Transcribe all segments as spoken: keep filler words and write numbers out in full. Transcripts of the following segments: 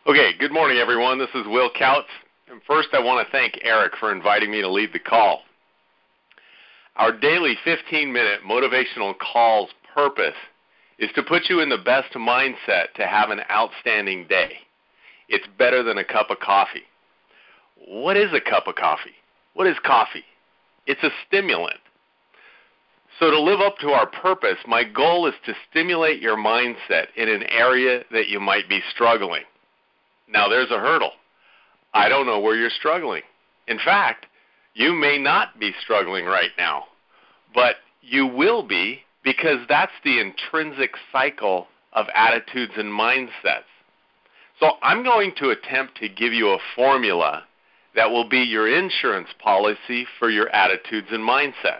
Okay, good morning, everyone. This is Will Kautz. And first, I want to thank Eric for inviting me to lead the call. Our daily fifteen-minute motivational call's purpose is to put you in the best mindset to have an outstanding day. It's better than a cup of coffee. What is a cup of coffee? What is coffee? It's a stimulant. So to live up to our purpose, my goal is to stimulate your mindset in an area that you might be struggling. Now, there's a hurdle. I don't know where you're struggling. In fact, you may not be struggling right now, but you will be, because that's the intrinsic cycle of attitudes and mindsets. So I'm going to attempt to give you a formula that will be your insurance policy for your attitudes and mindsets.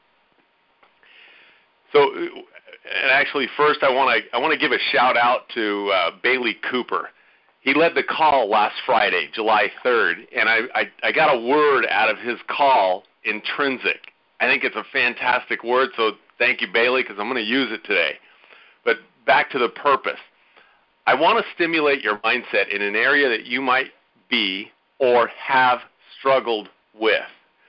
So, and actually, first I want to I want to give a shout out to uh, Bailey Cooper. He led the call last Friday, July third, and I, I, I got a word out of his call, intrinsic. I think it's a fantastic word, so thank you, Bailey, because I'm going to use it today. But back to the purpose. I want to stimulate your mindset in an area that you might be or have struggled with.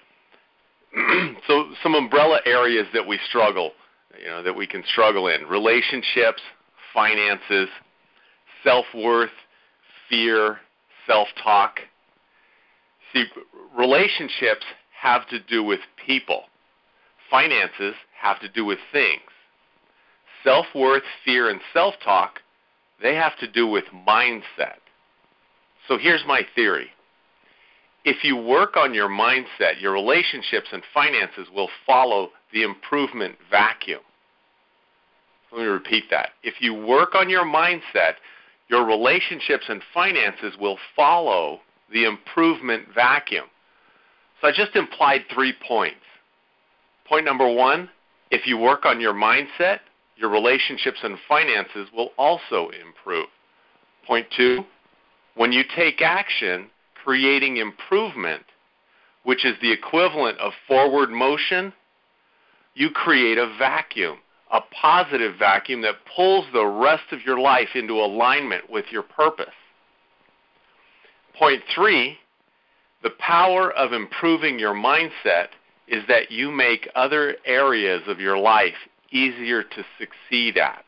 So some umbrella areas that we struggle, you know, that we can struggle in: relationships, finances, self-worth, fear, self-talk. See, relationships have to do with people. Finances have to do with things. Self-worth, fear, and self-talk, they have to do with mindset. So here's my theory. If you work on your mindset, your relationships and finances will follow the improvement vacuum. Let me repeat that. If you work on your mindset, your relationships and finances will follow the improvement vacuum. So I just implied three points. Point number one, if you work on your mindset, your relationships and finances will also improve. Point two, when you take action, creating improvement, which is the equivalent of forward motion, you create a vacuum. A positive vacuum that pulls the rest of your life into alignment with your purpose. Point three, the power of improving your mindset is that you make other areas of your life easier to succeed at.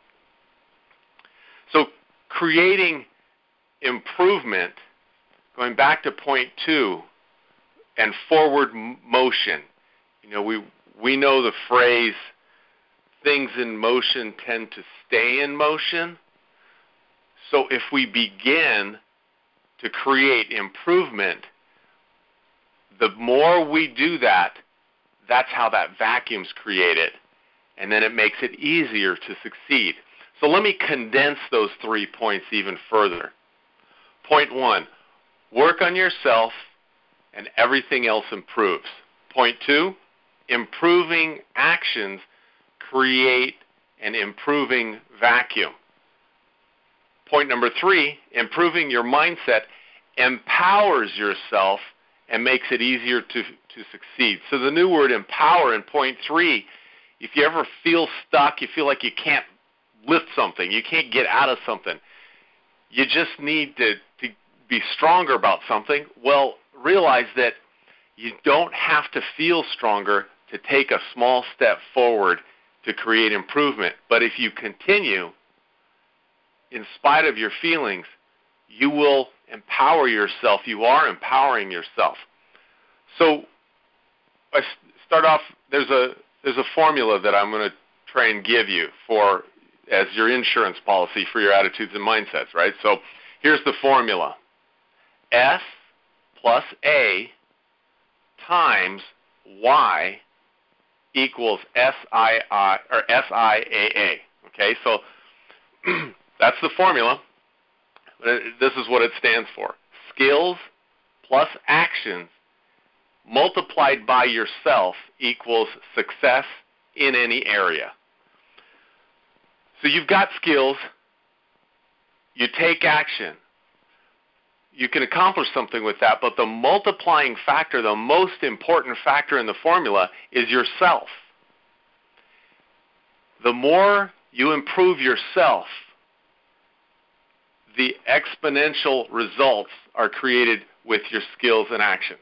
So creating improvement, going back to point two, and forward motion. You know, we we know the phrase, things in motion tend to stay in motion. So if we begin to create improvement, the more we do that, that's how that vacuum's created. And then it makes it easier to succeed. So let me condense those three points even further. Point one, work on yourself and everything else improves. Point two, improving actions create an improving vacuum. Point number three, improving your mindset empowers yourself and makes it easier to, to succeed. So the new word empower in point three, if you ever feel stuck, you feel like you can't lift something, you can't get out of something, you just need to, to be stronger about something, well, realize that you don't have to feel stronger to take a small step forward to create improvement. But if you continue, in spite of your feelings, you will empower yourself. You are empowering yourself. So I start off, there's a there's a formula that I'm going to try and give you for as your insurance policy for your attitudes and mindsets, right? So here's the formula. S plus A times Y equals S I I or S I A A. Okay, so that's the formula. This is what it stands for. Skills plus actions multiplied by yourself equals success in any area. So you've got skills, you take action, you can accomplish something with that, but the multiplying factor, the most important factor in the formula is yourself. The more you improve yourself, the exponential results are created with your skills and actions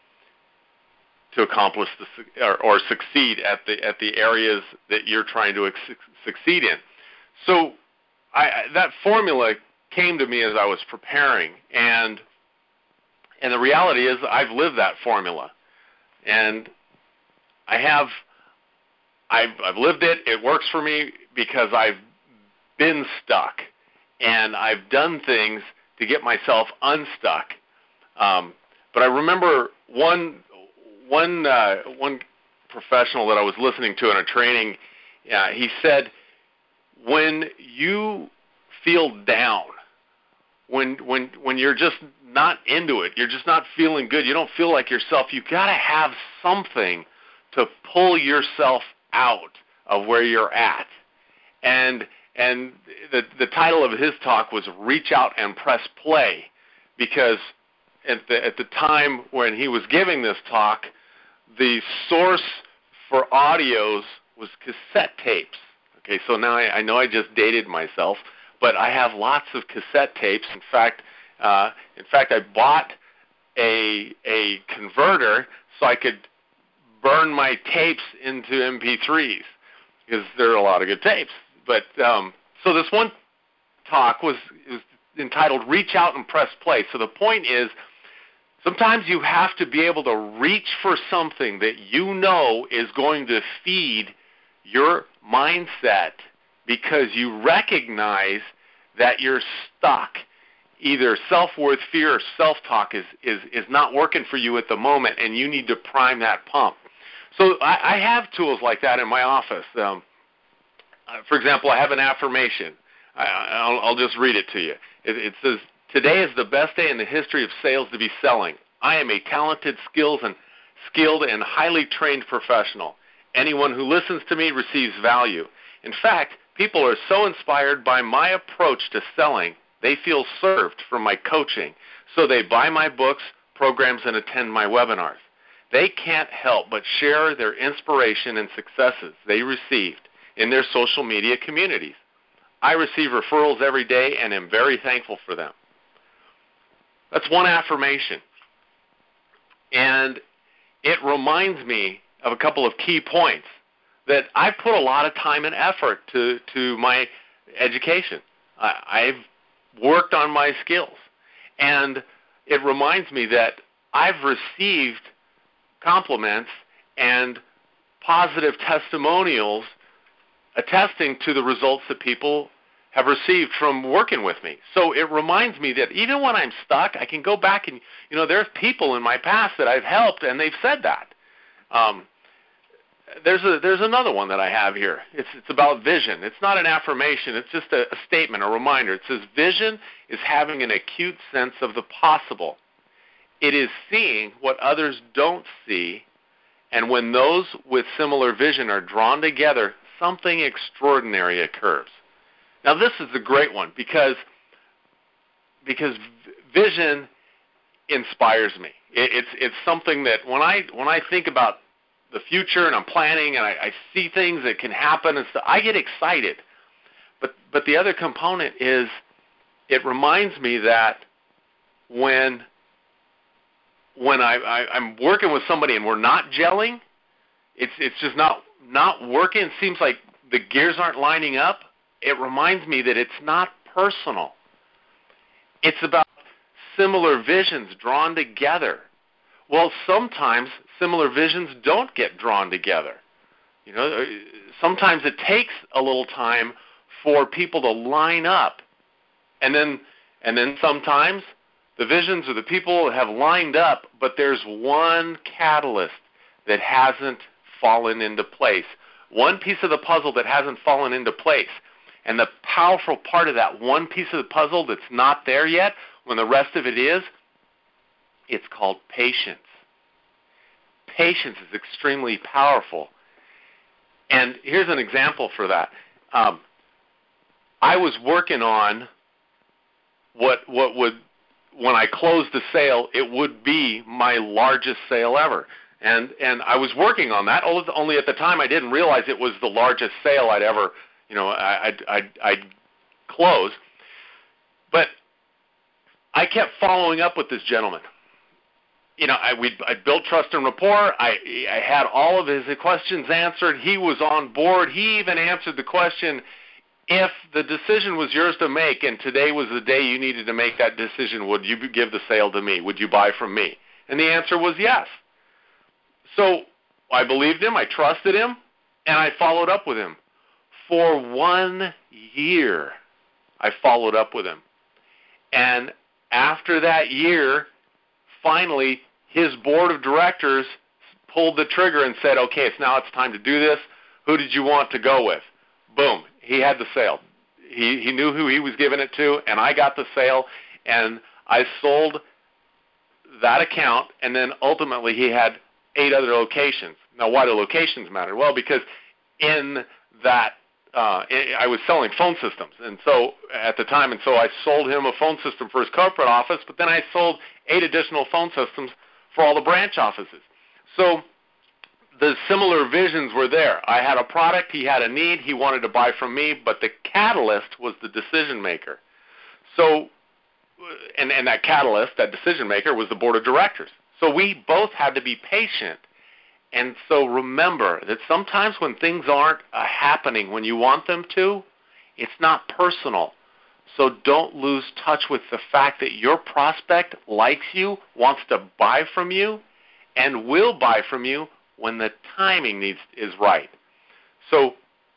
to accomplish the, or, or succeed at the at the areas that you're trying to ex- succeed in. So I, that formula came to me as I was preparing, and and the reality is I've lived that formula, and I have I've I've lived it. It works for me because I've been stuck, and I've done things to get myself unstuck. Um, but I remember one. One uh, one professional that I was listening to in a training, uh, he said, when you feel down, when when when you're just not into it, you're just not feeling good, you don't feel like yourself, you got to have something to pull yourself out of where you're at. And and the the title of his talk was Reach Out and Press Play, because At the, at the time when he was giving this talk, the source for audios was cassette tapes. Okay, so now I, I know I just dated myself, but I have lots of cassette tapes. In fact, uh, in fact, I bought a a converter so I could burn my tapes into M P threes because there are a lot of good tapes. But um, so this one talk was, was entitled "Reach Out and Press Play." So the point is, sometimes you have to be able to reach for something that you know is going to feed your mindset because you recognize that you're stuck. Either self-worth, fear, or self-talk is, is, is not working for you at the moment, and you need to prime that pump. So I, I have tools like that in my office. Um, uh, for example, I have an affirmation. I, I'll, I'll just read it to you. It, it says, "Today is the best day in the history of sales to be selling. I am a talented, skills and skilled, and highly trained professional. Anyone who listens to me receives value. In fact, people are so inspired by my approach to selling, they feel served from my coaching, so they buy my books, programs, and attend my webinars. They can't help but share their inspiration and successes they received in their social media communities. I receive referrals every day and am very thankful for them." That's one affirmation. And it reminds me of a couple of key points that I put a lot of time and effort to, to my education. I, I've worked on my skills. And it reminds me that I've received compliments and positive testimonials attesting to the results that people have received from working with me. So it reminds me that even when I'm stuck, I can go back and, you know, there's people in my past that I've helped, and they've said that. Um, there's a there's another one that I have here. It's it's about vision. It's not an affirmation. It's just a, a statement, a reminder. It says, "Vision is having an acute sense of the possible. It is seeing what others don't see, and when those with similar vision are drawn together, something extraordinary occurs." Now, this is a great one because because vision inspires me. It, it's it's something that when I when I think about the future and I'm planning and I, I see things that can happen and stuff, I get excited. But but the other component is it reminds me that when when I, I I'm working with somebody and we're not gelling, it's it's just not not working. It seems like the gears aren't lining up. It reminds me that it's not personal. It's about similar visions drawn together. Well, sometimes similar visions don't get drawn together. You know, sometimes it takes a little time for people to line up. And then and then sometimes the visions or the people have lined up, but there's one catalyst that hasn't fallen into place. One piece of the puzzle that hasn't fallen into place. And the powerful part of that one piece of the puzzle that's not there yet, when the rest of it is, it's called patience. Patience is extremely powerful. And here's an example for that. Um, I was working on what what would, when I closed the sale, it would be my largest sale ever. And and I was working on that, only at the time I didn't realize it was the largest sale I'd ever, you know, I'd, I'd, I'd close. But I kept following up with this gentleman. You know, I we I built trust and rapport. I I had all of his questions answered. He was on board. He even answered the question, if the decision was yours to make and today was the day you needed to make that decision, would you give the sale to me? Would you buy from me? And the answer was yes. So I believed him, I trusted him, and I followed up with him. For one year, I followed up with him. And after that year, finally, his board of directors pulled the trigger and said, okay, it's now it's time to do this. Who did you want to go with? Boom. He had the sale. He, he knew who he was giving it to, and I got the sale, and I sold that account, and then ultimately he had eight other locations. Now, why do locations matter? Well, because in that uh, I was selling phone systems, and so at the time, and so I sold him a phone system for his corporate office, but then I sold eight additional phone systems for all the branch offices. So the similar visions were there. I had a product, he had a need, he wanted to buy from me, but the catalyst was the decision maker. So, and, and that catalyst, that decision maker, was the board of directors. So we both had to be patient. And so remember that sometimes when things aren't uh, happening when you want them to, it's not personal. So don't lose touch with the fact that your prospect likes you, wants to buy from you, and will buy from you when the timing needs is right. So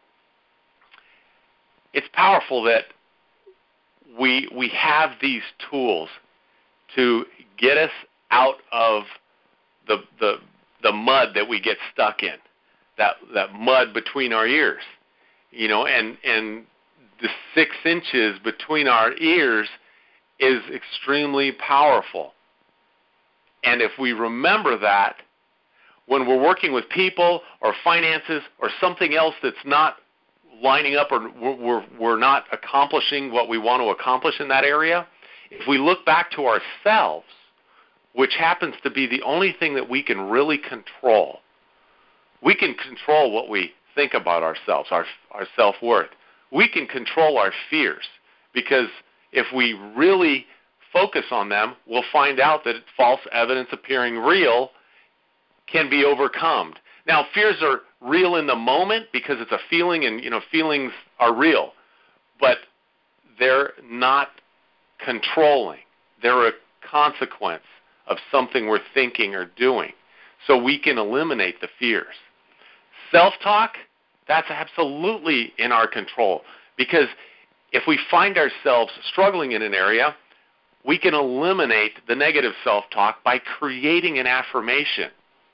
it's powerful that we we have these tools to get us out of the the the mud that we get stuck in, that that mud between our ears, you know, and and the six inches between our ears is extremely powerful. And if we remember that when we're working with people or finances or something else that's not lining up or we're, we're not accomplishing what we want to accomplish in that area, if we look back to ourselves, which happens to be the only thing that we can really control, we can control what we think about ourselves, our, our self-worth. We can control our fears, because if we really focus on them, we'll find out that false evidence appearing real can be overcome. Now, fears are real in the moment because it's a feeling, and you know feelings are real, but they're not controlling. They're a consequence of something we're thinking or doing. So we can eliminate the fears. Self-talk, that's absolutely in our control, because if we find ourselves struggling in an area, we can eliminate the negative self-talk by creating an affirmation.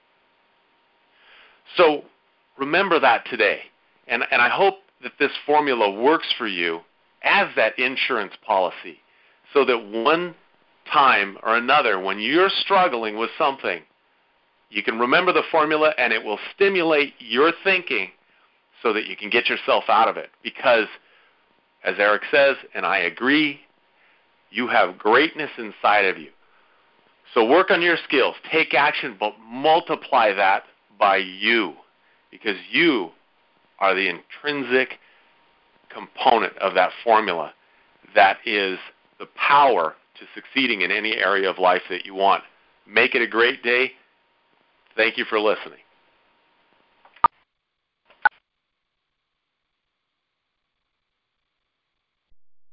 So remember that today, and, and I hope that this formula works for you as that insurance policy, so that one time or another when you're struggling with something, you can remember the formula and it will stimulate your thinking so that you can get yourself out of it. Because, as Eric says, and I agree, you have greatness inside of you. So work on your skills, take action, but multiply that by you, because you are the intrinsic component of that formula that is the power to succeeding in any area of life that you want. Make it a great day. Thank you for listening.